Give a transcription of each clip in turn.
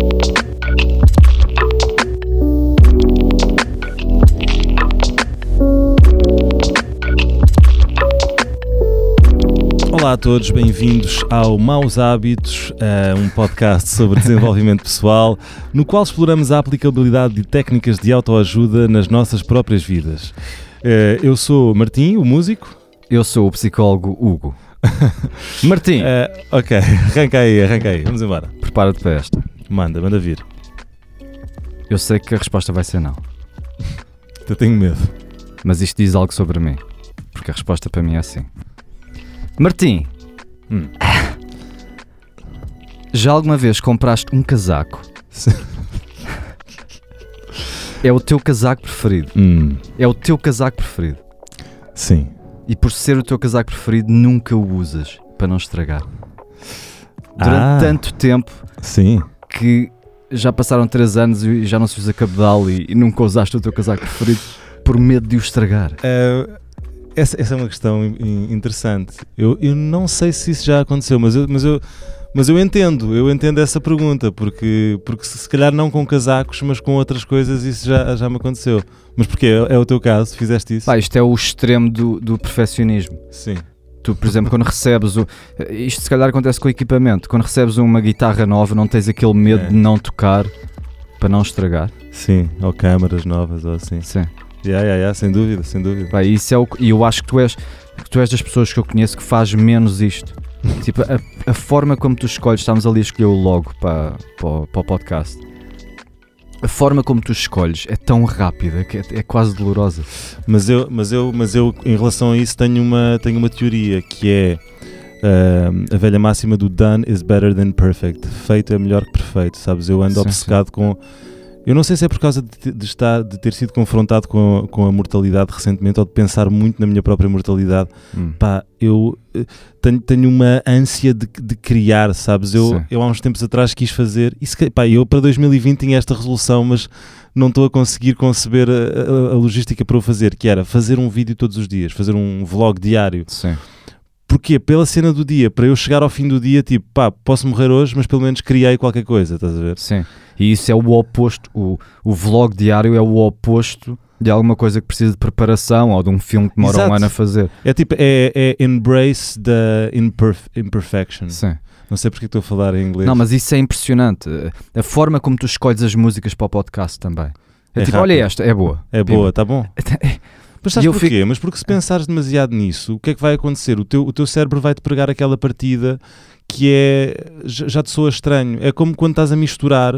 Olá a todos, bem-vindos ao Maus Hábitos, um podcast sobre desenvolvimento pessoal, no qual exploramos a aplicabilidade de técnicas de autoajuda nas nossas próprias vidas. Eu sou o Martim, o músico. Eu sou o psicólogo Hugo. Martim! Ok, arranca aí, vamos embora. Prepara-te para esta. Manda vir. Eu sei que a resposta vai ser não. Eu tenho medo. Mas isto diz algo sobre mim, porque a resposta para mim é assim. Martim, já alguma vez compraste um casaco? É o teu casaco preferido. É o teu casaco preferido. Sim. E por ser o teu casaco preferido, nunca o usas para não estragar. Durante tanto tempo, sim, que já passaram 3 anos e já não se usa cabedal e nunca usaste o teu casaco preferido por medo de o estragar. Essa é uma questão interessante. Eu não sei se isso já aconteceu, mas eu entendo essa pergunta, porque se calhar não com casacos, mas com outras coisas isso já me aconteceu. Mas porquê? É o teu caso? Fizeste isso? Pá, isto é o extremo do perfeccionismo. Sim. Tu, por exemplo, quando recebes isto se calhar acontece com o equipamento. Quando recebes uma guitarra nova, não tens aquele medo de não tocar para não estragar? Sim, ou câmaras novas ou assim. Sim. Sem dúvida. Pá, isso e eu acho que tu és das pessoas que eu conheço que faz menos isto. Tipo, a forma como tu escolhes, estamos ali a escolher o logo para o podcast. A forma como tu escolhes é tão rápida que é quase dolorosa. Mas eu em relação a isso tenho uma teoria que é a velha máxima do done is better than perfect. Feito é melhor que perfeito, sabes? Eu ando obcecado com... Eu não sei se é por causa de ter sido confrontado com a mortalidade recentemente ou de pensar muito na minha própria mortalidade. Pá, eu tenho uma ânsia de criar, sabes? Eu há uns tempos atrás quis fazer isso. Pá, eu para 2020 tinha esta resolução, mas não estou a conseguir conceber a logística para o fazer, que era fazer um vídeo todos os dias, fazer um vlog diário. Sim. Porquê? Pela cena do dia, para eu chegar ao fim do dia, tipo, pá, posso morrer hoje, mas pelo menos criei qualquer coisa, estás a ver? Sim, e isso é o oposto, o vlog diário é o oposto de alguma coisa que precisa de preparação ou de um filme que demora um ano a fazer. É tipo, é embrace the imperfection. Sim. Não sei porque estou a falar em inglês. Não, mas isso é impressionante, a forma como tu escolhes as músicas para o podcast também. É tipo, rápido. Olha esta, é boa. É boa, tá bom. Mas sabes porquê? Mas porque se pensares demasiado nisso, o que é que vai acontecer? O teu cérebro vai-te pregar aquela partida que já te soa estranho. É como quando estás a misturar,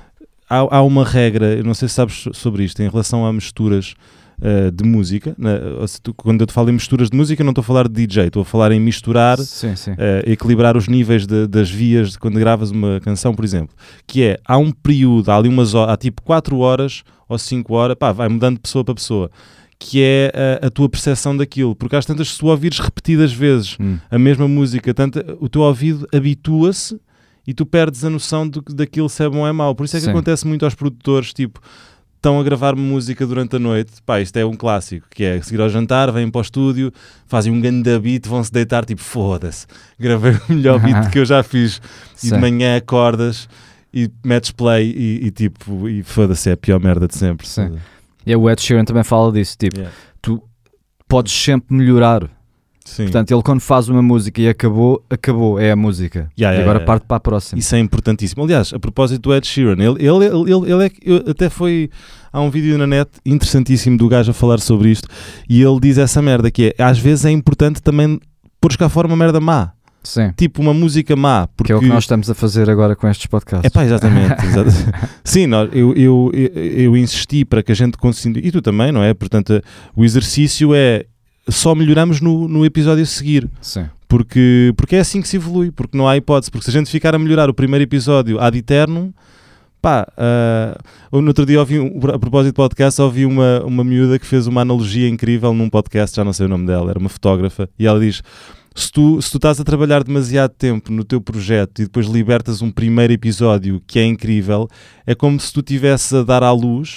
há uma regra, eu não sei se sabes sobre isto, em relação a misturas de música. Quando eu te falo em misturas de música, não estou a falar de DJ, estou a falar em misturar, equilibrar os níveis das vias quando gravas uma canção, por exemplo. Que é, há um período, há ali umas horas, há tipo 4 horas ou 5 horas, pá, vai mudando de pessoa para pessoa, que é a tua percepção daquilo, porque às tantas, se tu ouvires repetidas vezes a mesma música, o teu ouvido habitua-se e tu perdes a noção daquilo se é bom ou é mau. Por isso é que acontece muito aos produtores, tipo, estão a gravar música durante a noite, pá, isto é um clássico, que é seguir ao jantar, vêm para o estúdio, fazem um grande beat, vão-se deitar, tipo, foda-se, gravei o melhor beat que eu já fiz, e de manhã acordas e metes play e foda-se, é a pior merda de sempre. Sim. E o Ed Sheeran também fala disso, tipo, tu podes sempre melhorar. Sim. Portanto, ele quando faz uma música e acabou, é a música. E agora parte para a próxima. Isso é importantíssimo. Aliás, a propósito do Ed Sheeran, ele até foi... Há um vídeo na net interessantíssimo do gajo a falar sobre isto e ele diz essa merda, que é, às vezes é importante também pôr cá fora uma merda má. Sim. Tipo uma música má. Porque... Que é o que nós estamos a fazer agora com estes podcasts. Exatamente. Sim, eu insisti para que a gente consiga... E tu também, não é? Portanto, o exercício é... Só melhoramos no episódio a seguir. Sim. Porque é assim que se evolui. Porque não há hipótese. Porque se a gente ficar a melhorar o primeiro episódio ad eternum... Pá, no outro dia a propósito de podcast, ouvi uma miúda que fez uma analogia incrível num podcast, já não sei o nome dela, era uma fotógrafa, e ela diz... Se tu estás a trabalhar demasiado tempo no teu projeto e depois libertas um primeiro episódio que é incrível, é como se tu estivesse a dar à luz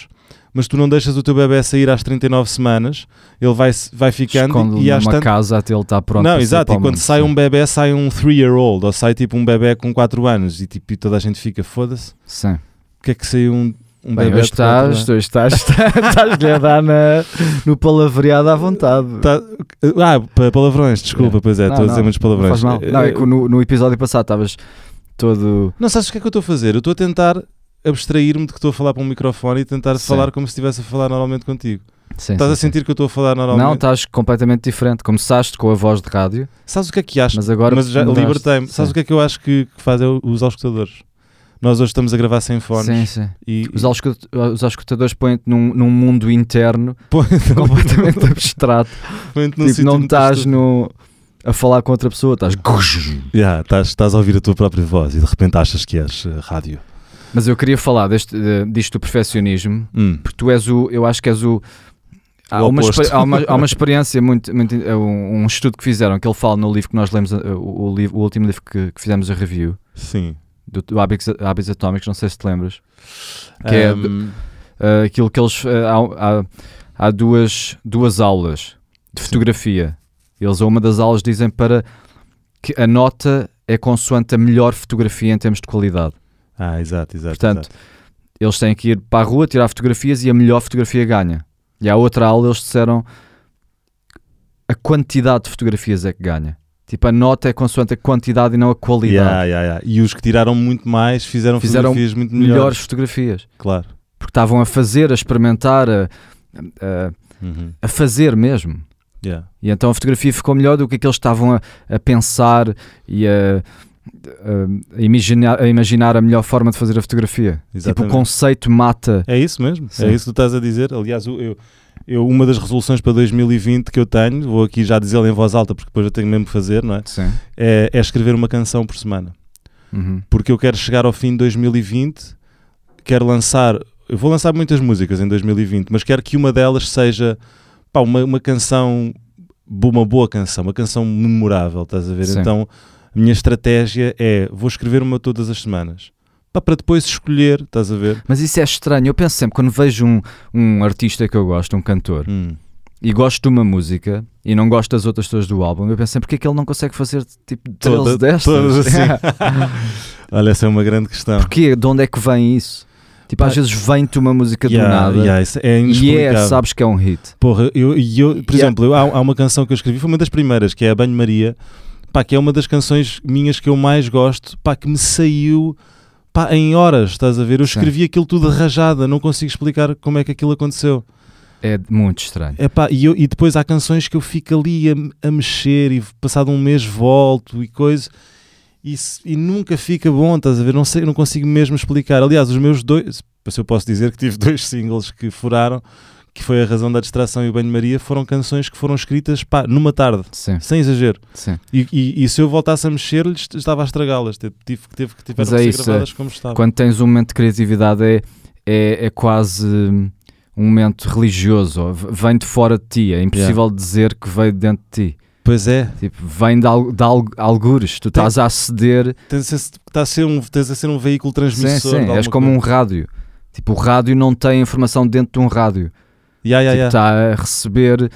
mas tu não deixas o teu bebê sair às 39 semanas, ele vai ficando esconde e às numa casa até ele estar pronto. Não, para exato, sair e quando sai um bebê, sai um 3-year-old, ou sai tipo um bebê com 4 anos, e tipo, toda a gente fica, foda-se. Sim. O que é que saiu um Bem, bebê hoje estás-lhe a dar no palavreado à vontade. Palavrões, desculpa, pois é, estou a dizer muitos palavrões. Não faz mal. Não, é que no episódio passado estavas todo... Não, sabes o que é que eu estou a fazer? Eu estou a tentar abstrair-me de que estou a falar para um microfone e tentar falar como se estivesse a falar normalmente contigo. Estás a sentir que eu estou a falar normalmente? Não, estás completamente diferente. Começaste com a voz de rádio. Sabes o que é que acho? Mas já libertei-me. Sabes o que é que eu acho que fazem os auscultadores? Nós hoje estamos a gravar sem fones. Sim. Os auscultadores põem-te num mundo interno completamente abstrato. Tipo, não estás a falar com outra pessoa, estás a ouvir a tua própria voz e de repente achas que és rádio. Mas eu queria falar disto do perfeccionismo, porque tu és eu acho que és há uma experiência um estudo que fizeram, que ele fala no livro que nós lemos, o último livro que fizemos a review. Sim. Do Hábitos Atómicos, não sei se te lembras, que é aquilo que eles há duas aulas de fotografia. Eles a uma das aulas dizem para que a nota é consoante a melhor fotografia em termos de qualidade. Exato. Portanto, eles têm que ir para a rua tirar fotografias e a melhor fotografia ganha. E à outra aula eles disseram a quantidade de fotografias é que ganha. Tipo, a nota é consoante a quantidade e não a qualidade. E os que tiraram muito mais fizeram fotografias muito melhores fotografias. Claro. Porque estavam a fazer, a experimentar, a fazer mesmo. E então a fotografia ficou melhor do que aqueles estavam a pensar e a imaginar a melhor forma de fazer a fotografia. Exatamente. Tipo, o conceito mata. É isso mesmo. Sim. É isso que tu estás a dizer. Aliás, uma das resoluções para 2020 que eu tenho, vou aqui já dizê-la em voz alta porque depois eu tenho mesmo que fazer, não é? Sim. É escrever uma canção por semana. Porque eu quero chegar ao fim de 2020, eu vou lançar muitas músicas em 2020, mas quero que uma delas seja uma canção, uma boa canção, uma canção memorável, estás a ver? Sim. Então a minha estratégia vou escrever uma todas as semanas. Para depois escolher, estás a ver? Mas isso é estranho. Eu penso sempre, quando vejo um artista que eu gosto, um cantor, e gosto de uma música e não gosto das outras todas do álbum, eu penso sempre, porque é que ele não consegue fazer tipo 13 destas? Todas assim. Olha, essa é uma grande questão. Porquê? De onde é que vem isso? Tipo, às vezes vem-te uma música do nada isso é inexplicável. Sabes que é um hit. Porra, por exemplo, há uma canção que eu escrevi, foi uma das primeiras, que é a Banho Maria, que é uma das canções minhas que eu mais gosto, que me saiu... em horas, estás a ver? Eu escrevi aquilo tudo rajada, não consigo explicar como é que aquilo aconteceu. É muito estranho. E depois há canções que eu fico ali a mexer e passado um mês volto e coisa e nunca fica bom, estás a ver? Não sei, não consigo mesmo explicar. Aliás, os meus se eu posso dizer que tive 2 singles que furaram, que foi A Razão da Distração e O Banho Maria, foram canções que foram escritas numa tarde, sem exagero. Sim. E se eu voltasse a mexer-lhes, estava a estragá-las. Tive que ser gravadas como estavam. Quando tens um momento de criatividade é quase um momento religioso, vem de fora de ti, é impossível dizer que veio de dentro de ti. Pois é. Tipo, vem de algures, tu estás a aceder... Tens a ser um veículo transmissor. Sim, és como um rádio. Tipo, o rádio não tem informação dentro de um rádio. Está a receber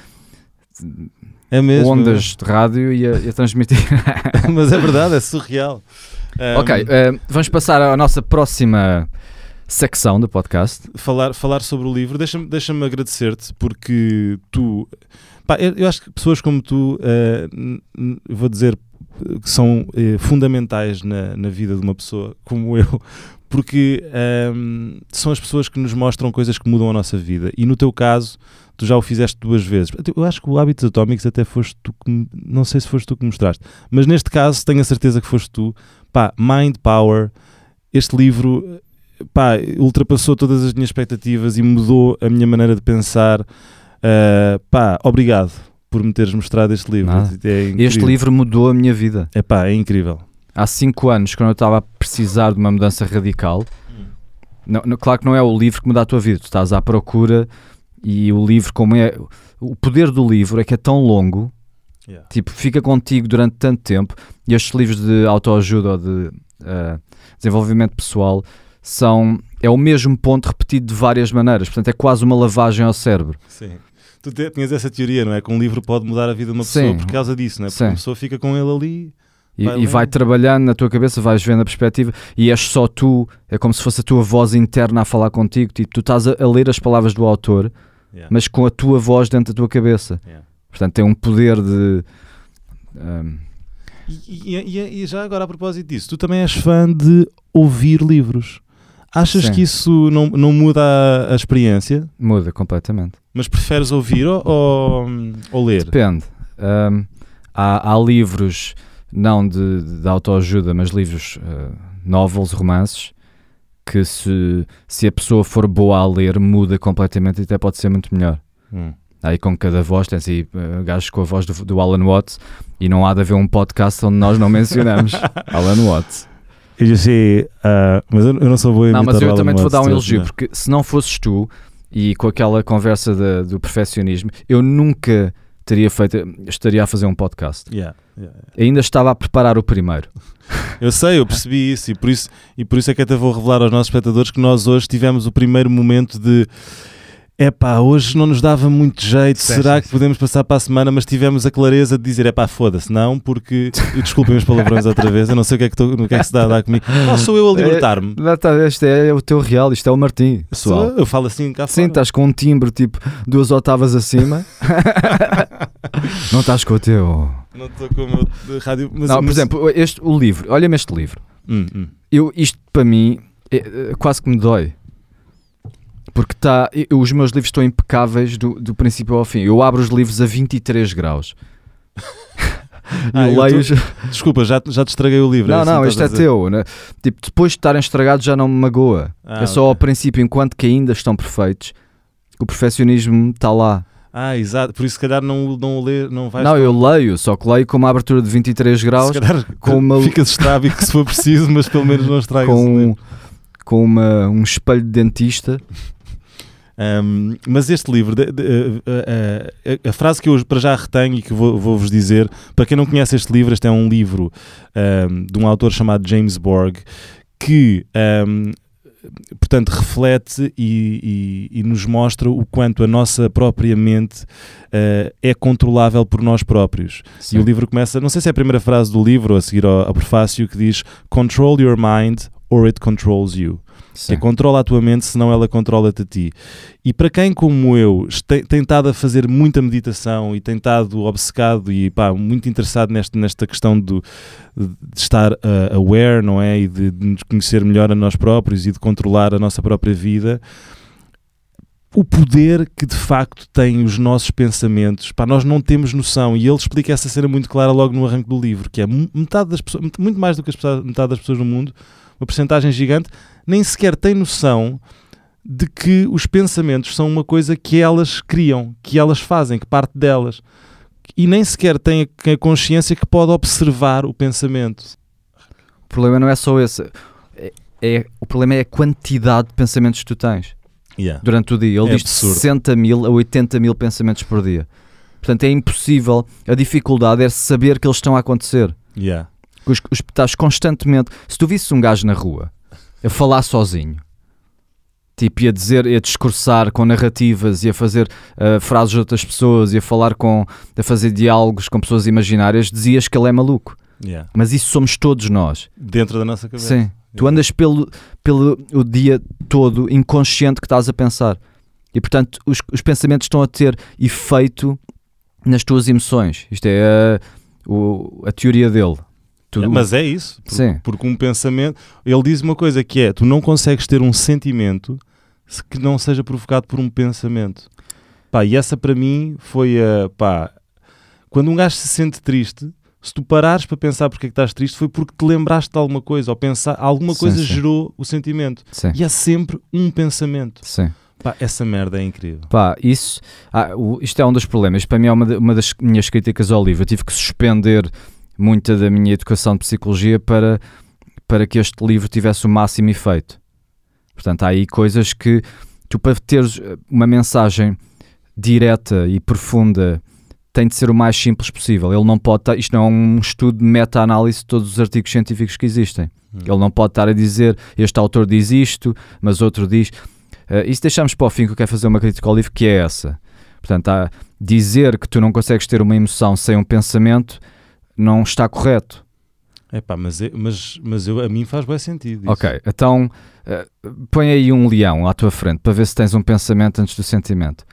ondas de rádio e a transmitir. Mas é verdade, é surreal. Ok, vamos passar à nossa próxima secção do podcast. Falar sobre o livro. Deixa-me agradecer-te porque tu... eu acho que pessoas como tu, vou dizer, que são fundamentais na vida de uma pessoa como eu, porque são as pessoas que nos mostram coisas que mudam a nossa vida. E no teu caso, tu já o fizeste 2 vezes. Eu acho que o Hábitos Atómicos até foste tu que... Não sei se foste tu que mostraste. Mas neste caso, tenho a certeza que foste tu. Mind Power. Este livro, ultrapassou todas as minhas expectativas e mudou a minha maneira de pensar. Obrigado por me teres mostrado este livro. Este livro mudou a minha vida. É incrível. Há 5 anos, quando eu estava a precisar de uma mudança radical, claro que não é o livro que muda a tua vida, tu estás à procura, e o livro, como é, o poder do livro é que é tão longo, tipo, fica contigo durante tanto tempo, e estes livros de autoajuda ou de desenvolvimento pessoal é o mesmo ponto repetido de várias maneiras, portanto é quase uma lavagem ao cérebro. Sim. Tu tinhas essa teoria, não é? Que um livro pode mudar a vida de uma pessoa por causa disso, não é? Porque a pessoa fica com ele ali... E vai trabalhando na tua cabeça, vais vendo a perspectiva e és só tu, é como se fosse a tua voz interna a falar contigo, tipo, tu estás a ler as palavras do autor, mas com a tua voz dentro da tua cabeça. Portanto tem um poder de... E já agora a propósito disso, tu também és fã de ouvir livros. Achas que isso não muda a experiência? Muda completamente. Mas preferes ouvir ou ler? Depende. Há livros... não de autoajuda, mas livros, novels, romances, que se a pessoa for boa a ler, muda completamente e até pode ser muito melhor. Aí com cada voz, tens aí gajos com a voz do Alan Watts, e não há de haver um podcast onde nós não mencionamos Alan Watts. Eu sei, mas eu não sou bom a imitar. Não, mas eu também te vou dar um elogio, porque se não fosses tu, e com aquela conversa do perfeccionismo, eu nunca... estaria a fazer um podcast. Ainda estava a preparar o primeiro. Eu sei, eu percebi isso e por isso é que até vou revelar aos nossos espectadores que nós hoje tivemos o primeiro momento de hoje não nos dava muito jeito, será que podemos passar para a semana, mas tivemos a clareza de dizer, foda-se, não, porque, desculpem os palavrões outra vez, eu não sei o que é que se dá a dar comigo, sou eu a libertar-me. Este é o teu real, isto é o Martim, pessoal. Eu falo assim cá fora. Sim, estás com um timbre tipo 2 octavas acima. Não estás com o teu... Não estou com o meu rádio. Por exemplo, o livro, olha-me este livro. Isto para mim quase que me dói. Porque os meus livros estão impecáveis do princípio ao fim. Eu abro os livros a 23 graus. Desculpa, já te estraguei o livro. Não, este é teu, né? Tipo, depois de estarem estragados já não me magoa. É só ao princípio, enquanto que ainda estão perfeitos, que o perfeccionismo está lá. Exato, por isso se calhar não vais... Não, eu leio, só que leio com uma abertura de 23 graus. Se calhar ficas estrábico se for preciso, mas pelo menos não estragas. Com um espelho de dentista. Mas este livro, a frase que eu para já retenho e que vou-vos dizer, para quem não conhece este livro, este é um livro de um autor chamado James Borg, que portanto reflete e nos mostra o quanto a nossa própria mente é controlável por nós próprios. Sim. E o livro começa, não sei se é a primeira frase do livro ou a seguir ao prefácio, que diz "Control your mind or it controls you". Que controla a tua mente, senão ela controla-te a ti. E para quem, como eu, tem estado a fazer muita meditação e tem estado obcecado e muito interessado nesta questão de estar aware, não é? E de nos conhecer melhor a nós próprios e de controlar a nossa própria vida, o poder que de facto têm os nossos pensamentos, nós não temos noção. E ele explica essa cena muito clara logo no arranque do livro, que é metade das pessoas, muito mais do que metade das pessoas no mundo, uma percentagem gigante, nem sequer tem noção de que os pensamentos são uma coisa que elas criam, que elas fazem, que parte delas. E nem sequer tem a consciência que pode observar o pensamento. O problema não é só esse. O problema é a quantidade de pensamentos que tu tens durante o dia. Ele diz de 60 mil a 80 mil pensamentos por dia. Portanto, é impossível. A dificuldade é saber que eles estão a acontecer. Estás constantemente... Se tu visses um gajo na rua a falar sozinho, tipo, a discursar com narrativas e a fazer frases de outras pessoas e a fazer diálogos com pessoas imaginárias, dizias que ele é maluco. Mas isso somos todos nós. Dentro da nossa cabeça. Sim. Tu andas pelo o dia todo inconsciente que estás a pensar. E, portanto, os pensamentos estão a ter efeito nas tuas emoções. Isto é a teoria dele. Mas é isso, porque um pensamento, ele diz uma coisa que é, tu não consegues ter um sentimento que não seja provocado por um pensamento. E essa para mim foi quando um gajo se sente triste, se tu parares para pensar porque é que estás triste, foi porque te lembraste de alguma coisa, ou alguma coisa gerou o sentimento. E é sempre um pensamento. Essa merda é incrível. Isto é um dos problemas. Isto para mim é uma das minhas críticas ao livro. Eu tive que suspender muita da minha educação de psicologia para que este livro tivesse o máximo efeito. Portanto, há aí coisas que tu, para teres uma mensagem direta e profunda tem de ser o mais simples possível. Ele não pode isto não é um estudo de meta-análise de todos os artigos científicos que existem. Ele não pode estar a dizer, este autor diz isto, mas outro diz... Isso deixamos para o fim, que eu quero fazer uma crítica ao livro, que é essa. Portanto, dizer que tu não consegues ter uma emoção sem um pensamento não está correto. Mas a mim faz bem sentido isso. Ok, então põe aí um leão à tua frente para ver se tens um pensamento antes do sentimento.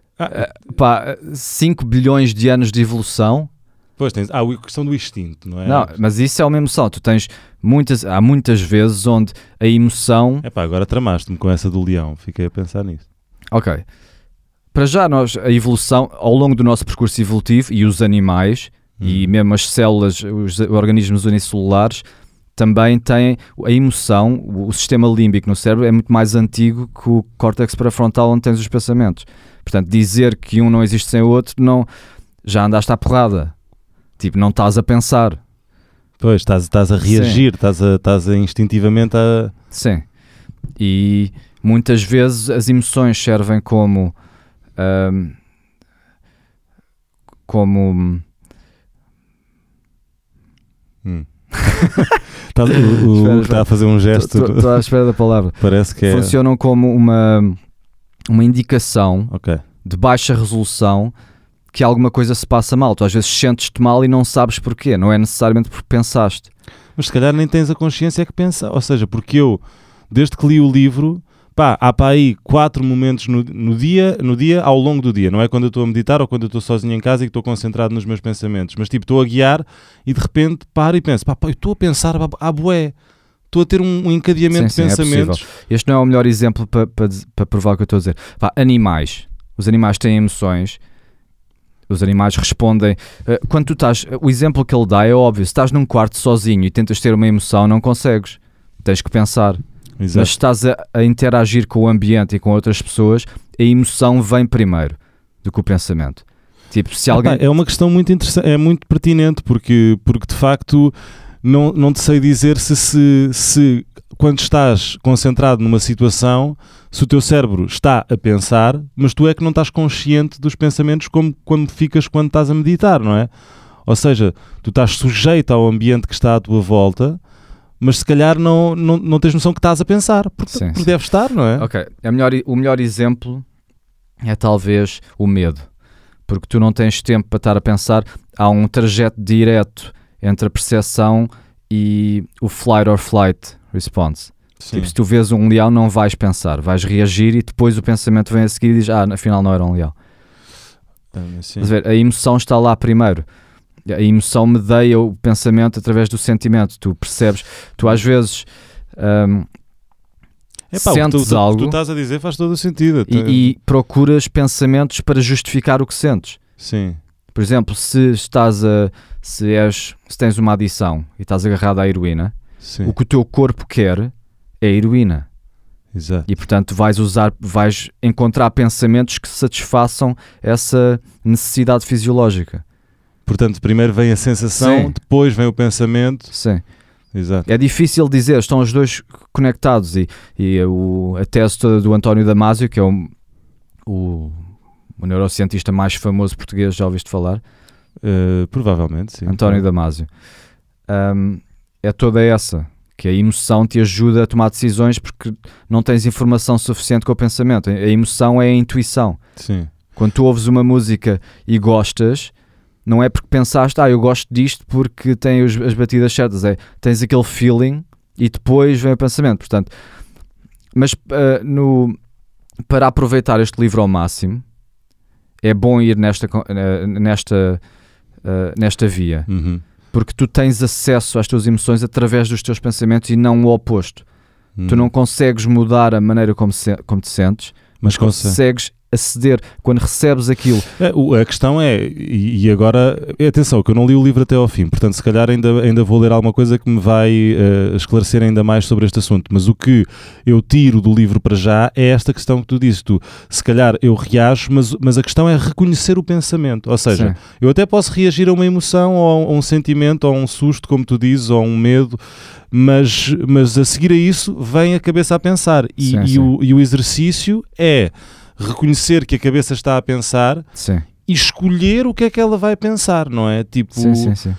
5 bilhões de anos de evolução. Pois tens, a questão do instinto, não é? Não, mas isso é uma emoção. Tu tens há muitas vezes onde a emoção... Agora tramaste-me com essa do leão, fiquei a pensar nisso. Ok. Para já a evolução, ao longo do nosso percurso evolutivo, e os animais, e mesmo as células, os organismos unicelulares, também têm a emoção. O sistema límbico no cérebro é muito mais antigo que o córtex pré-frontal, onde tens os pensamentos. Portanto, dizer que um não existe sem o outro, já andaste à porrada. Tipo, não estás a pensar. Pois, estás a reagir, estás a instintivamente a... Sim. E muitas vezes as emoções servem como... Está a fazer um gesto. Estou à espera da palavra. Parece que funcionam como uma indicação de baixa resolução que alguma coisa se passa mal. Tu às vezes sentes-te mal e não sabes porquê. Não é necessariamente porque pensaste. Mas se calhar nem tens a consciência que pensa. Ou seja, porque eu, desde que li o livro, há para aí 4 momentos no dia, ao longo do dia. Não é quando eu estou a meditar ou quando eu estou sozinho em casa e que estou concentrado nos meus pensamentos. Mas tipo, estou a guiar e de repente paro e penso, eu estou a pensar, bué. Estou a ter um encadeamento de pensamentos. Este não é o melhor exemplo para provar o que eu estou a dizer. Animais. Os animais têm emoções. Os animais respondem. Quando tu estás... O exemplo que ele dá é óbvio. Se estás num quarto sozinho e tentas ter uma emoção, não consegues. Tens que pensar. Exato. Mas se estás a interagir com o ambiente e com outras pessoas, a emoção vem primeiro do que o pensamento. Tipo, se alguém... É uma questão muito interessante, é muito pertinente, porque de facto não te sei dizer se quando estás concentrado numa situação, se o teu cérebro está a pensar, mas tu é que não estás consciente dos pensamentos como quando estás a meditar, não é? Ou seja, tu estás sujeito ao ambiente que está à tua volta, mas se calhar não tens noção que estás a pensar, porque deve estar, não é? Ok, o melhor exemplo é talvez o medo, porque tu não tens tempo para estar a pensar. Há um trajeto direto entre a percepção e o flight or flight response. Tipo, se tu vês um leão, não vais pensar, vais reagir e depois o pensamento vem a seguir e diz, afinal não era um leão. Mas ver, a emoção está lá primeiro. A emoção medeia o pensamento através do sentimento. Tu percebes, tu às vezes sentes algo. O que tu estás a dizer faz todo o sentido. E procuras pensamentos para justificar o que sentes. Sim. Por exemplo, se tens uma adição e estás agarrado à heroína, o que o teu corpo quer é heroína. Exato. E portanto vais encontrar pensamentos que satisfaçam essa necessidade fisiológica. Portanto, primeiro vem a sensação, depois vem o pensamento. Sim. Exato. É difícil dizer, estão os dois conectados e a tese toda do António Damasio, que é o neurocientista mais famoso português, já ouviste falar? Provavelmente, sim. António Damasio. É toda essa, que a emoção te ajuda a tomar decisões porque não tens informação suficiente com o pensamento. A emoção é a intuição. Sim. Quando tu ouves uma música e gostas, não é porque pensaste, eu gosto disto porque tem as batidas certas, tens aquele feeling e depois vem o pensamento. Portanto, mas para aproveitar este livro ao máximo, é bom ir nesta via, porque tu tens acesso às tuas emoções através dos teus pensamentos e não o oposto. Tu não consegues mudar a maneira como te sentes, mas consegues aceder quando recebes aquilo. A questão é, e agora, atenção, que eu não li o livro até ao fim, portanto se calhar ainda vou ler alguma coisa que me vai esclarecer ainda mais sobre este assunto, mas o que eu tiro do livro para já é esta questão que tu dizes, se calhar eu reajo, mas a questão é reconhecer o pensamento, ou seja, eu até posso reagir a uma emoção, ou a um sentimento, ou a um susto, como tu dizes, ou a um medo, mas a seguir a isso vem a cabeça a pensar, e o exercício é reconhecer que a cabeça está a pensar e escolher o que é que ela vai pensar, não é? Tipo, Sim.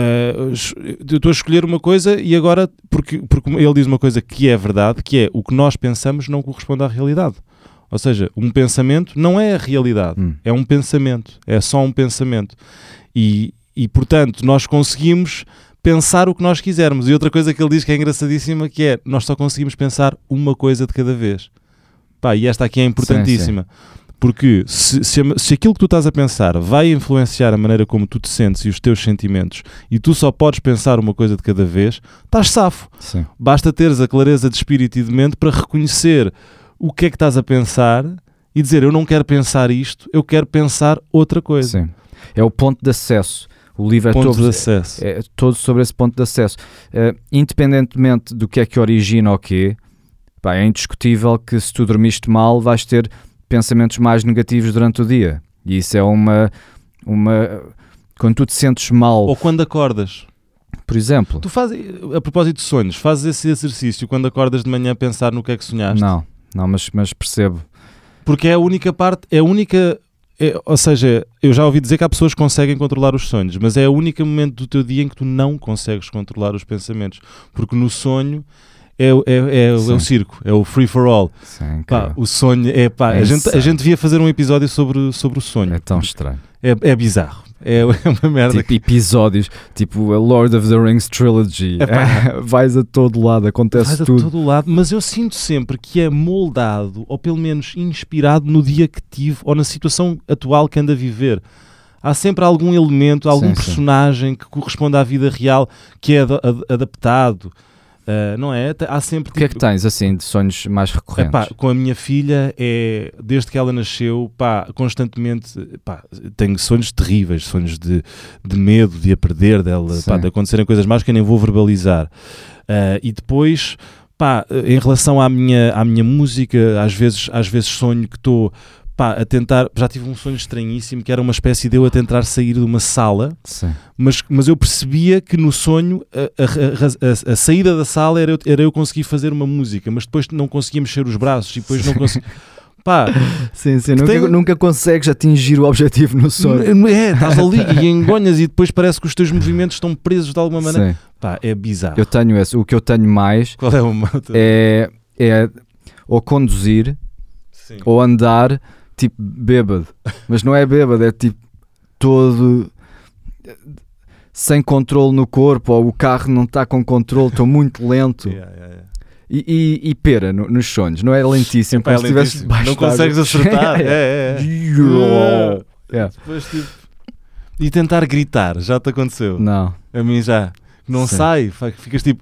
Eu estou a escolher uma coisa e agora, porque ele diz uma coisa que é verdade, que é o que nós pensamos não corresponde à realidade. Ou seja, um pensamento não é a realidade, é um pensamento, é só um pensamento. E portanto, nós conseguimos pensar o que nós quisermos. E outra coisa que ele diz que é engraçadíssima, que é, nós só conseguimos pensar uma coisa de cada vez. Pá, e esta aqui é importantíssima. Sim. Porque se aquilo que tu estás a pensar vai influenciar a maneira como tu te sentes e os teus sentimentos, e tu só podes pensar uma coisa de cada vez, estás safo. Sim. Basta teres a clareza de espírito e de mente para reconhecer o que é que estás a pensar e dizer, eu não quero pensar isto, eu quero pensar outra coisa. Sim. É o ponto de acesso. O livro é todo sobre esse ponto de acesso. Independentemente do que é que origina o quê, pá, é indiscutível que se tu dormiste mal vais ter pensamentos mais negativos durante o dia. E isso é uma... Quando tu te sentes mal... Ou quando acordas. Por exemplo. Tu fazes, a propósito de sonhos, fazes esse exercício quando acordas de manhã a pensar no que é que sonhaste? Não, mas percebo. Porque é a única parte, ou seja, eu já ouvi dizer que há pessoas que conseguem controlar os sonhos, mas é o único momento do teu dia em que tu não consegues controlar os pensamentos. Porque no sonho é o circo, é o free for all. Sim, pá, o sonho é pá, a gente devia fazer um episódio sobre o sonho. É tão estranho. É bizarro. É uma merda. Tipo episódios, tipo a Lord of the Rings Trilogy. Vais a todo lado, acontece tudo. Vais a todo lado, mas eu sinto sempre que é moldado, ou pelo menos inspirado no dia que tive, ou na situação atual que ando a viver. Há sempre algum elemento, algum personagem que corresponde à vida real que é adaptado. Não é? Há sempre, o que é que tens assim de sonhos mais recorrentes? Pá, com a minha filha, desde que ela nasceu, pá, constantemente tenho sonhos terríveis, sonhos de medo, de a perder dela, pá, de acontecerem coisas más que eu nem vou verbalizar. E depois, pá, em relação à minha música, às vezes sonho que estou a tentar, já tive um sonho estranhíssimo que era uma espécie de eu a tentar sair de uma sala, mas eu percebia que no sonho a saída da sala era eu conseguir fazer uma música, mas depois não conseguia mexer os braços e depois não conseguia... Pá, nunca consegues atingir o objetivo no sonho. Estás ali e engonhas e depois parece que os teus movimentos estão presos de alguma maneira. Sim. Pá, é bizarro. Eu tenho esse. O que eu tenho mais qual é o é ou conduzir ou andar tipo bêbado, mas não é bêbado, é tipo todo sem controle no corpo, ou o carro não está com controle, estou muito lento. E pera nos sonhos, não é lentíssimo, como se estivesse debaixo, não consegues acertar. Depois, tipo, e tentar gritar, já te aconteceu? Não. A mim já. Não sai, ficas tipo...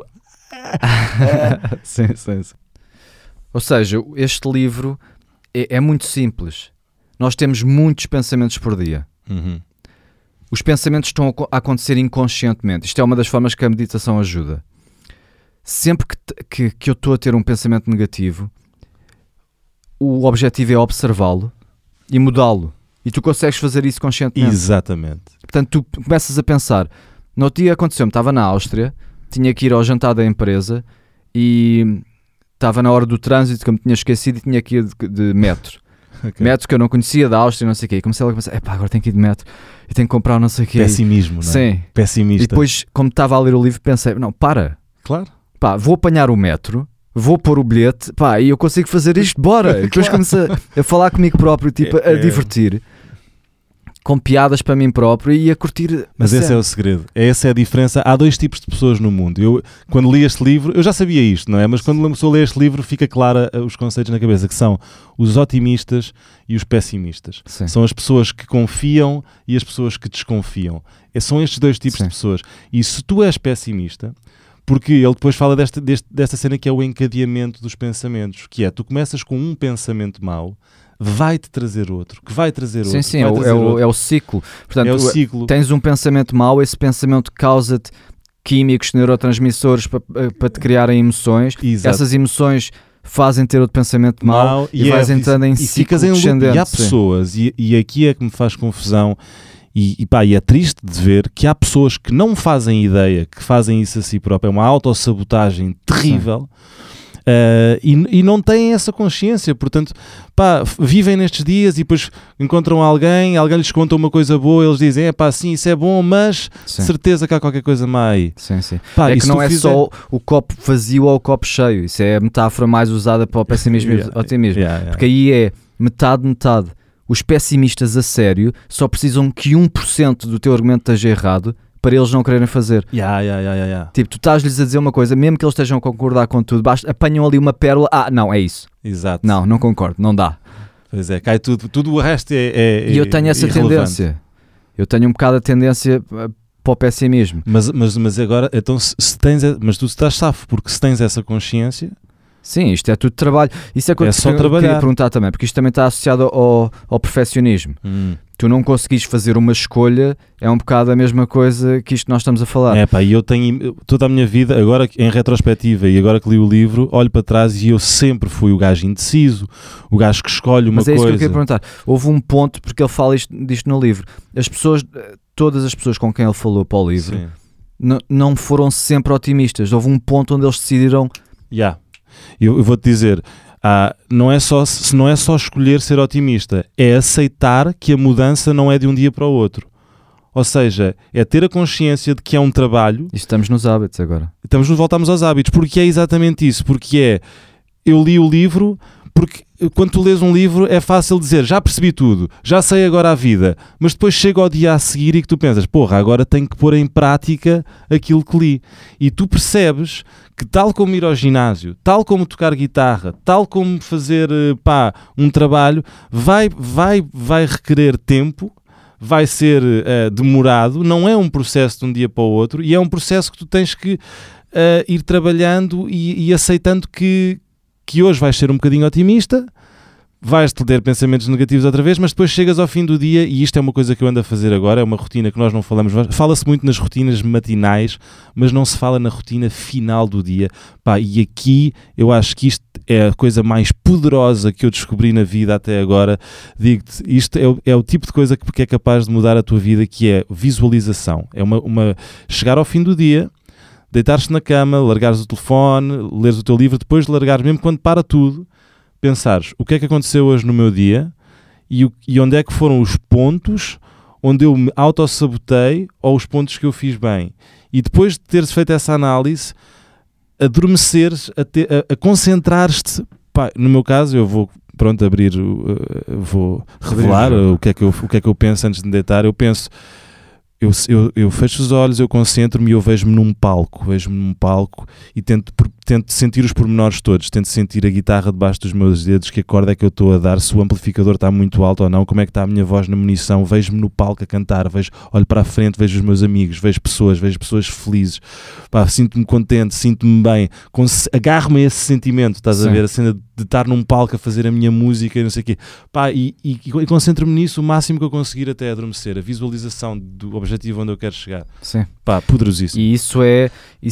sim. Ou seja, este livro é muito simples. Nós temos muitos pensamentos por dia. Uhum. Os pensamentos estão a acontecer inconscientemente. Isto é uma das formas que a meditação ajuda. Sempre que eu estou a ter um pensamento negativo, o objetivo é observá-lo e mudá-lo. E tu consegues fazer isso conscientemente. Exatamente. Portanto, tu começas a pensar. No outro dia aconteceu-me, estava na Áustria, tinha que ir ao jantar da empresa e estava na hora do trânsito, que eu me tinha esquecido, e tinha que ir de metro. Metro que eu não conhecia da Áustria, não sei o quê. E comecei logo a pensar, agora tenho que ir de metro e tenho que comprar não sei o quê. Pessimismo, não é? Sim. Pessimista. E depois, como estava a ler o livro, pensei, não, para. Claro. Pá, vou apanhar o metro, vou pôr o bilhete, pá, e eu consigo fazer isto, bora. E depois comecei a falar comigo próprio, tipo, a divertir. Com piadas para mim próprio e a curtir. Mas esse é o segredo. Essa é a diferença. Há dois tipos de pessoas no mundo. Eu, quando li este livro, eu já sabia isto, não é? Mas quando uma pessoa lê este livro, fica clara os conceitos na cabeça, que são os otimistas e os pessimistas. Sim. São as pessoas que confiam e as pessoas que desconfiam. São estes dois tipos de pessoas. E se tu és pessimista, porque ele depois fala desta cena que é o encadeamento dos pensamentos, que é, tu começas com um pensamento mau, vai-te trazer outro, que vai trazer outro. Sim, é o ciclo. Portanto, é o ciclo. Tens um pensamento mau, esse pensamento causa-te químicos, neurotransmissores para te criarem emoções. Exato. Essas emoções fazem ter outro pensamento mau e vais entrando em ciclo descendente. E há pessoas, e aqui é que me faz confusão, e é triste de ver que há pessoas que não fazem ideia, que fazem isso a si próprio, é uma autossabotagem terrível. E não têm essa consciência, portanto, pá, vivem nestes dias e depois encontram alguém lhes conta uma coisa boa, eles dizem, pá, sim, isso é bom, mas certeza que há qualquer coisa má aí. Sim, sim. Pá, é que não é só o copo vazio ou o copo cheio, isso é a metáfora mais usada para o pessimismo e o otimismo, porque aí é metade. Os pessimistas a sério só precisam que 1% do teu argumento esteja errado para eles não quererem fazer. Tipo, tu estás-lhes a dizer uma coisa, mesmo que eles estejam a concordar com tudo, apanham ali uma pérola, não, é isso. Exato. Não concordo, não dá. Pois é, cai tudo o resto é E eu tenho essa tendência. Eu tenho um bocado a tendência para o pessimismo. Mas agora, então, mas tu estás safo, porque se tens essa consciência... Sim, isto é tudo trabalho. Isso é coisa que eu queria perguntar também, porque isto também está associado ao perfeccionismo. Tu não conseguis fazer uma escolha, é um bocado a mesma coisa que isto que nós estamos a falar. E eu tenho toda a minha vida, agora em retrospectiva e agora que li o livro, olho para trás e eu sempre fui o gajo indeciso, o gajo que escolhe uma coisa. Mas é isso que eu queria perguntar. Houve um ponto, porque ele fala disto no livro, todas as pessoas com quem ele falou para o livro não foram sempre otimistas. Houve um ponto onde eles decidiram... Eu vou-te dizer, não é só escolher ser otimista, é aceitar que a mudança não é de um dia para o outro. Ou seja, é ter a consciência de que é um trabalho... E estamos nos hábitos agora. Voltamos aos hábitos, porque é exatamente isso, porque eu li o livro... Porque quando tu lês um livro é fácil dizer, já percebi tudo, já sei agora a vida, mas depois chega ao dia a seguir e que tu pensas, porra, agora tenho que pôr em prática aquilo que li. E tu percebes que tal como ir ao ginásio, tal como tocar guitarra, tal como fazer um trabalho, vai requerer tempo, vai ser demorado, não é um processo de um dia para o outro, e é um processo que tu tens que ir trabalhando e aceitando que hoje vais ser um bocadinho otimista, vais-te ter pensamentos negativos outra vez, mas depois chegas ao fim do dia, e isto é uma coisa que eu ando a fazer agora, é uma rotina que nós não falamos, fala-se muito nas rotinas matinais, mas não se fala na rotina final do dia. E aqui eu acho que isto é a coisa mais poderosa que eu descobri na vida até agora. Digo-te, isto é o tipo de coisa que é capaz de mudar a tua vida, que é visualização. É chegar ao fim do dia, deitar-te na cama, largares o telefone, leres o teu livro, depois de largares, mesmo quando para tudo, pensares o que é que aconteceu hoje no meu dia e onde é que foram os pontos onde eu me autossabotei ou os pontos que eu fiz bem. E depois de teres feito essa análise, adormeceres, a concentrar-te. No meu caso, eu vou vou revelar o que é que eu penso antes de me deitar. Eu penso... Eu fecho os olhos, eu concentro-me e eu vejo-me num palco e tento sentir os pormenores todos, tento sentir a guitarra debaixo dos meus dedos, que acorde é que eu estou a dar, se o amplificador está muito alto ou não, como é que está a minha voz na munição, vejo-me no palco a cantar, olho para a frente, vejo os meus amigos, vejo pessoas felizes, sinto-me contente, sinto-me bem, agarro-me a esse sentimento, estás a ver, a cena de estar num palco a fazer a minha música e não sei o quê, e concentro-me nisso o máximo que eu conseguir até adormecer, a visualização do objetivo onde eu quero chegar. Sim. Poderosíssimo. E isso é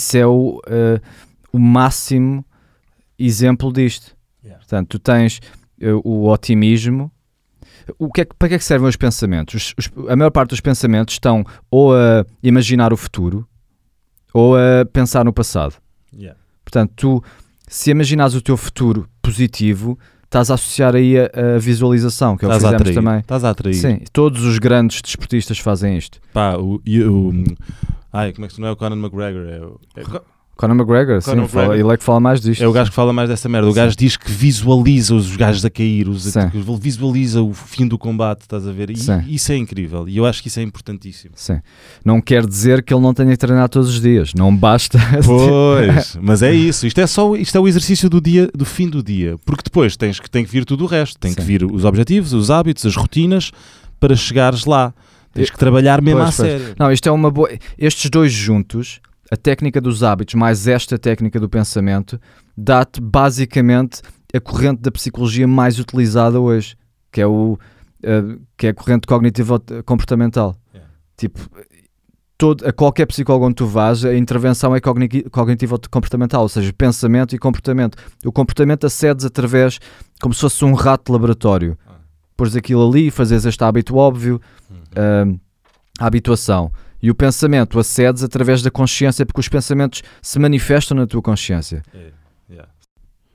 o máximo exemplo disto. Portanto, tu tens o otimismo. Para que é que servem os pensamentos? A maior parte dos pensamentos estão ou a imaginar o futuro ou a pensar no passado. Portanto, tu, se imaginares o teu futuro positivo, estás a associar aí a visualização, que é o que fizemos também. Estás a atrair. Sim, todos os grandes desportistas fazem isto. Como é que não é o Conor McGregor? Conor McGregor, sim, ele é que fala mais disto. É o gajo que fala mais dessa merda. O gajo diz que visualiza os gajos a cair, visualiza o fim do combate, estás a ver? E isso é incrível. E eu acho que isso é importantíssimo. Sim. Não quer dizer que ele não tenha que treinar todos os dias. Não basta. Pois, mas é isso. Isto é o exercício do fim do dia. Porque depois tem que vir tudo o resto. Tem que vir os objetivos, os hábitos, as rotinas para chegares lá. Tens que trabalhar mesmo à sério. Não, isto é uma boa... Estes dois juntos, a técnica dos hábitos mais esta técnica do pensamento, dá-te basicamente a corrente da psicologia mais utilizada hoje, que é a corrente cognitivo-comportamental. Tipo, a qualquer psicólogo onde tu vais, a intervenção é cognitivo-comportamental, ou seja, pensamento e comportamento. O comportamento acedes através, como se fosse um rato de laboratório. Pôres aquilo ali, fazes este hábito óbvio, a habituação. E o pensamento acedes através da consciência, porque os pensamentos se manifestam na tua consciência.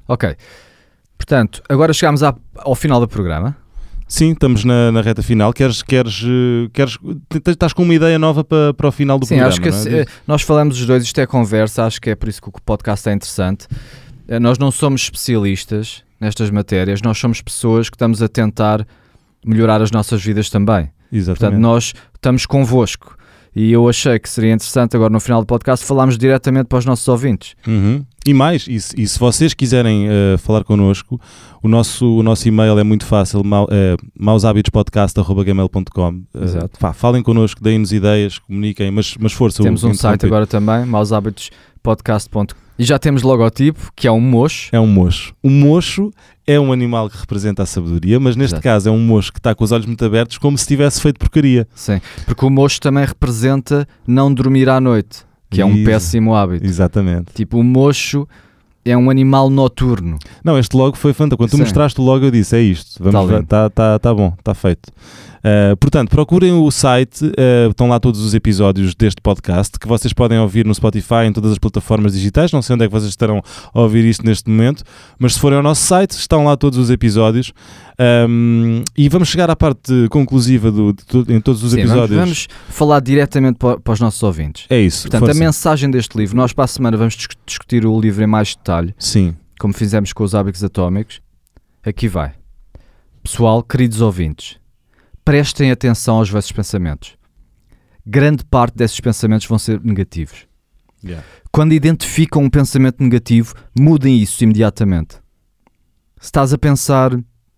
Ok. Portanto, agora chegámos ao final do programa. Sim, estamos na reta final. Estás com uma ideia nova para o final do programa? Sim, acho que nós falamos os dois, isto é conversa, acho que é por isso que o podcast é interessante. Nós não somos especialistas nestas matérias, nós somos pessoas que estamos a tentar melhorar as nossas vidas também. Exatamente. Portanto, nós estamos convosco. E eu achei que seria interessante agora no final do podcast falarmos diretamente para os nossos ouvintes. E mais, e se vocês quiserem falar connosco, o nosso e-mail é muito fácil, maushabitospodcast@gmail.com. Falem connosco, deem-nos ideias, comuniquem, mas força. Temos um site agora também, maushabitospodcast.com. E já temos logotipo, que é um mocho. É um mocho. O mocho é um animal que representa a sabedoria, mas neste caso é um mocho que está com os olhos muito abertos, como se tivesse feito porcaria. Sim, porque o mocho também representa não dormir à noite, que é um péssimo hábito. Exatamente. Tipo, o mocho é um animal noturno. Não, este logo foi fantástico. Quando tu mostraste o logo eu disse, é isto. Tá bom, está feito. Portanto, procurem o site, estão lá todos os episódios deste podcast, que vocês podem ouvir no Spotify, em todas as plataformas digitais. Não sei onde é que vocês estarão a ouvir isto neste momento, mas se forem ao nosso site, estão lá todos os episódios. E vamos chegar à parte conclusiva em todos os episódios. Vamos falar diretamente para os nossos ouvintes. É isso. Portanto, a mensagem deste livro, nós para a semana vamos discutir o livro em mais detalhe. Sim. Como fizemos com os hábitos atómicos. Aqui vai. Pessoal, queridos ouvintes, prestem atenção aos vossos pensamentos. Grande parte desses pensamentos vão ser negativos. Quando identificam um pensamento negativo, mudem isso imediatamente. Se estás a pensar,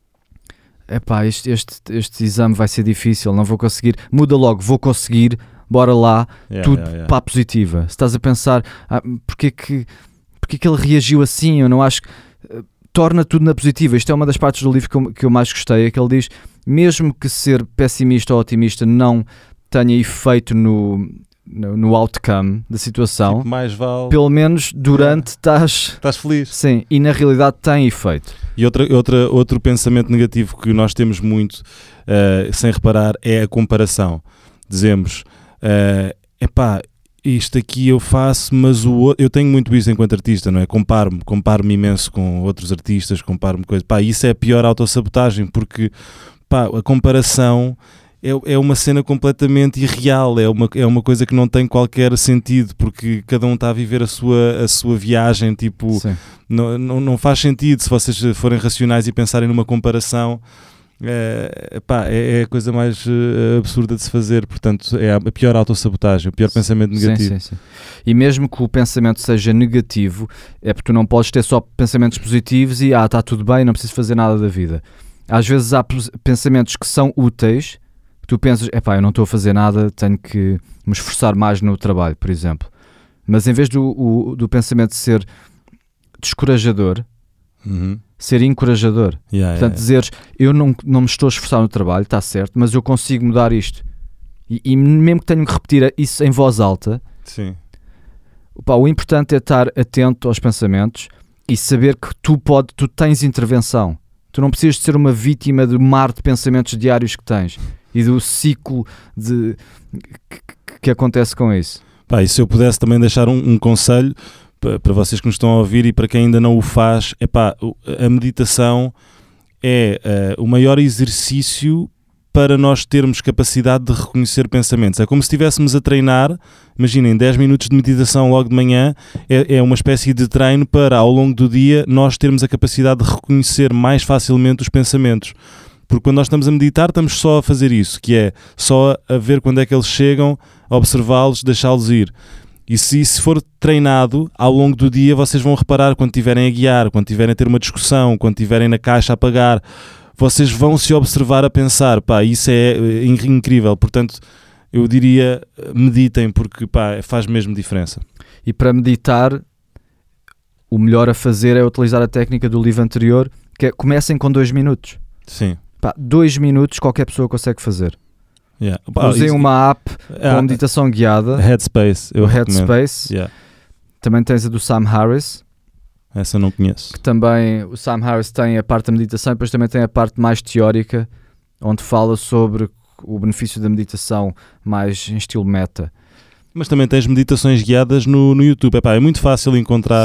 este exame vai ser difícil, não vou conseguir, muda logo, vou conseguir, bora lá, para a positiva. Se estás a pensar, porque que ele reagiu assim, eu não acho que... Torna tudo na positiva. Isto é uma das partes do livro que eu mais gostei, é que ele diz, mesmo que ser pessimista ou otimista não tenha efeito no outcome da situação, tipo, mais vale... pelo menos durante estás feliz. Sim, e na realidade tem efeito. E outro pensamento negativo que nós temos muito, sem reparar, é a comparação. Dizemos, isto aqui eu faço, mas eu tenho muito isso enquanto artista, não é? Comparo-me imenso com outros artistas, comparo-me coisas. Isso é a pior autossabotagem, porque a comparação é uma cena completamente irreal, é uma coisa que não tem qualquer sentido, porque cada um está a viver a sua viagem, tipo, não faz sentido se vocês forem racionais e pensarem numa comparação. É a coisa mais absurda de se fazer. Portanto, é a pior autossabotagem, o pior pensamento negativo. Sim. E mesmo que o pensamento seja negativo, é porque tu não podes ter só pensamentos positivos e está tudo bem, não preciso fazer nada da vida. Às vezes há pensamentos que são úteis, que tu pensas, eu não estou a fazer nada, tenho que me esforçar mais no trabalho, por exemplo. Mas em vez do pensamento ser descorajador, ser encorajador. Portanto, dizeres, eu não me estou a esforçar no trabalho, está certo, mas eu consigo mudar isto. E mesmo que tenho que repetir isso em voz alta, o importante é estar atento aos pensamentos e saber que tu tens intervenção. Tu não precisas de ser uma vítima do mar de pensamentos diários que tens e do ciclo que acontece com isso. E se eu pudesse também deixar um conselho para vocês que nos estão a ouvir e para quem ainda não o faz, a meditação é o maior exercício para nós termos capacidade de reconhecer pensamentos. É como se estivéssemos a treinar, imaginem, 10 minutos de meditação logo de manhã, é uma espécie de treino para, ao longo do dia, nós termos a capacidade de reconhecer mais facilmente os pensamentos. Porque quando nós estamos a meditar, estamos só a fazer isso, que é só a ver quando é que eles chegam, a observá-los, deixá-los ir. E se for treinado, ao longo do dia vocês vão reparar quando estiverem a guiar, quando estiverem a ter uma discussão, quando estiverem na caixa a pagar, vocês vão se observar a pensar, isso é incrível. Portanto, eu diria, meditem, porque faz mesmo diferença. E para meditar, o melhor a fazer é utilizar a técnica do livro anterior, que é comecem com 2 minutos. Sim. 2 minutos qualquer pessoa consegue fazer. Usei uma app com meditação guiada. Headspace. Headspace. Também tens a do Sam Harris. Essa eu não conheço. Que também o Sam Harris tem a parte da meditação e depois também tem a parte mais teórica, onde fala sobre o benefício da meditação mais em estilo meta. Mas também tens meditações guiadas no YouTube. É muito fácil encontrar. Sim.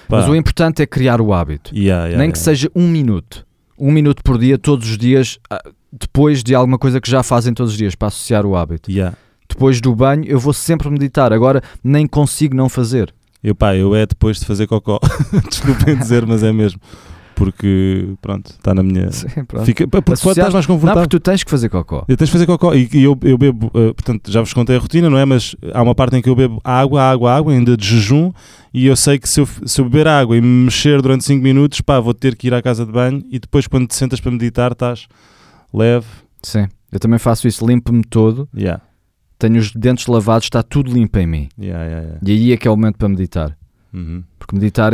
Mas o importante é criar o hábito. Nem que seja 1 minuto. 1 minuto por dia, todos os dias, depois de alguma coisa que já fazem todos os dias, para associar o hábito. Depois do banho, eu vou sempre meditar. Agora, nem consigo não fazer. Eu é depois de fazer cocó. Desculpem dizer, mas é mesmo. Porque, pronto, está na minha... Sim, pronto. Porque estás mais confortável. Não, porque tu tens que fazer cocó. Eu tens que fazer cocó. E eu bebo, portanto, já vos contei a rotina, não é? Mas há uma parte em que eu bebo água, ainda de jejum, e eu sei que se eu beber água e me mexer durante 5 minutos, vou ter que ir à casa de banho, e depois quando te sentas para meditar, estás leve. Sim, eu também faço isso, limpo-me todo. Tenho os dentes lavados, está tudo limpo em mim. E aí é que é o momento para meditar. Porque meditar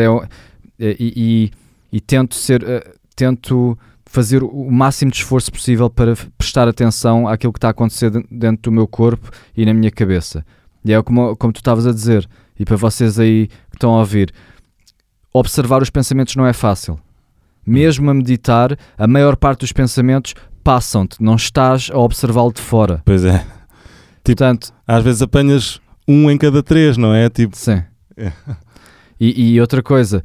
e tento fazer o máximo de esforço possível para prestar atenção àquilo que está a acontecer dentro do meu corpo e na minha cabeça. E é como tu estavas a dizer, e para vocês aí que estão a ouvir, observar os pensamentos não é fácil. Mesmo a meditar, a maior parte dos pensamentos passam-te, não estás a observá-lo de fora. Pois é. Portanto, às vezes apanhas 1 em cada 3, não é? Sim. E outra coisa...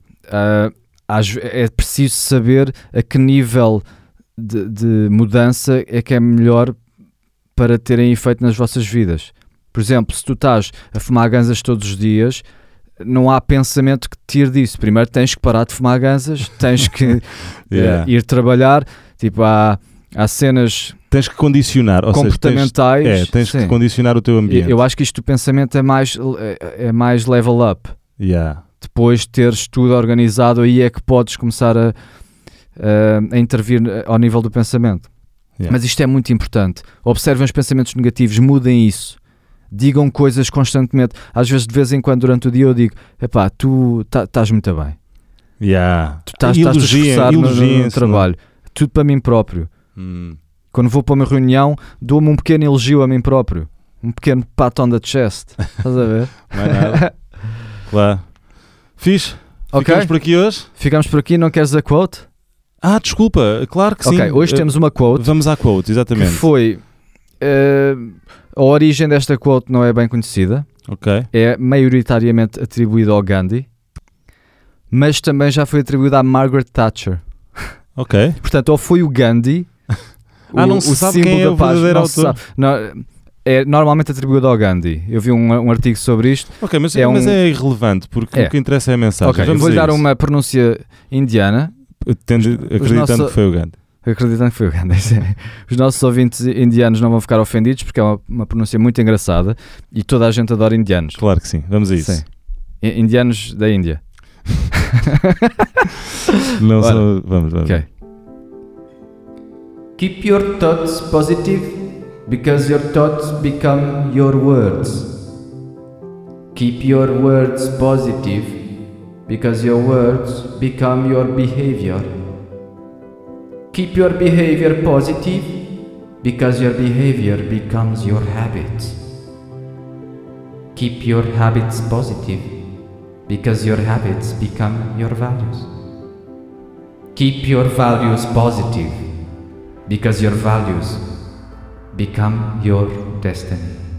é preciso saber a que nível de mudança é que é melhor para terem efeito nas vossas vidas. Por exemplo, se tu estás a fumar ganzas todos os dias, não há pensamento que te tire disso. Primeiro tens que parar de fumar ganzas, tens que ir trabalhar. Tipo, há cenas... Tens que condicionar, ou comportamentais. Seja, tens que condicionar o teu ambiente. Eu acho que isto do pensamento é mais level up. Depois de teres tudo organizado, aí é que podes começar a intervir ao nível do pensamento. Mas isto é muito importante. Observem os pensamentos negativos, mudem isso. Digam coisas constantemente. Às vezes, de vez em quando, durante o dia, eu digo: epá, tu estás muito bem. Tu estás a esforçar no trabalho. Tudo para mim próprio. Quando vou para uma reunião, dou-me um pequeno elogio a mim próprio. Um pequeno pat on the chest. Estás a ver? Não é nada. Claro. Fixe. Ficamos por aqui hoje? Ficamos por aqui, não queres a quote? Desculpa, claro que sim. Hoje temos uma quote. Vamos à quote, exatamente. Que foi... a origem desta quote não é bem conhecida. É maioritariamente atribuída ao Gandhi, mas também já foi atribuída à Margaret Thatcher. Portanto, ou foi o Gandhi... não se sabe quem é o verdadeiro autor. É normalmente atribuído ao Gandhi. Eu vi um artigo sobre isto. Mas é irrelevante, porque o que interessa é a mensagem. Vou-lhe dar uma pronúncia indiana. Acreditando que foi o Gandhi. Acreditando que foi o Gandhi. Os nossos ouvintes indianos não vão ficar ofendidos, porque é uma pronúncia muito engraçada e toda a gente adora indianos. Claro que sim, vamos a isso. Sim. Indianos da Índia. Vamos. Keep your thoughts positive, because your thoughts become your words. Keep your words positive, because your words become your behavior. Keep your behavior positive, because your behavior becomes your habit. Keep your habits positive, because your habits become your values. Keep your values positive, because your values become your destiny.